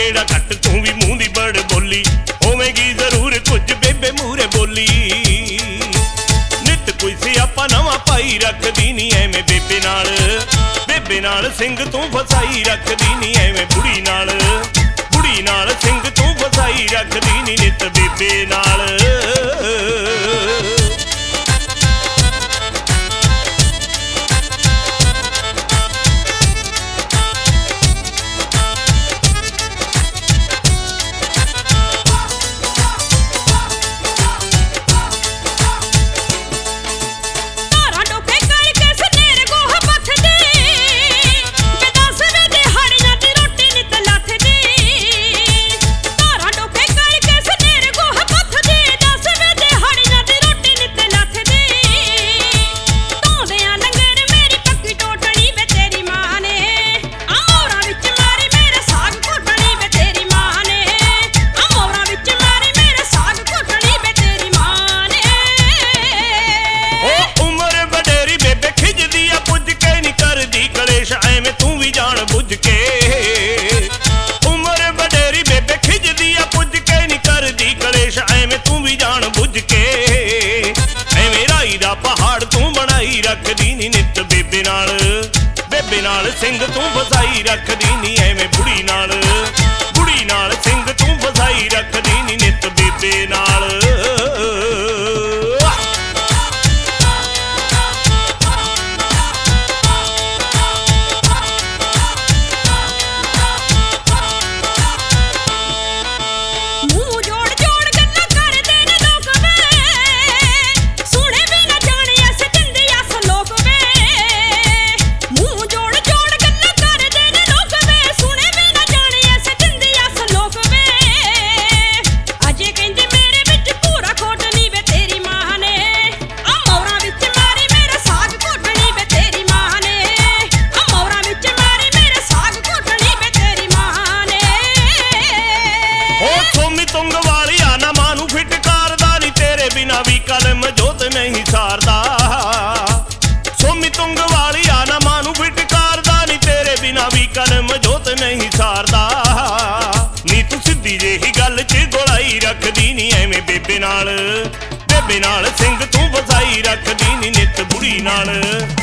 गेड़ा घट तू भी मूंह दी बड़ बोली होवेगी जरूर कुछ बेबे मूरे बोली नित कोई सियापा नवा पाई रखदी नी एवें बेबे नाल सिंह तू फसाई रखदी नी एवें बुढ़ी नाल सिंह तू फसाई रखदी नी नित बेबे नाल रखदी नी नित बेबे नाल सिंह तू फसाई रखदी नी एवें बुढ़ी नाल सिंह तू फसाई रखदी नी नित बेबे नाल नहीं सारदा सोमी तुंग वाली आना मानू फिटकारदा नी तेरे बिना भी कलम जोत नहीं सारदा नी तू सीधी जेही गल च गोलाई रखदी नी एवें बेबे नाल सिंह तू फसाई रखदी नी नित बुढ़ी नाल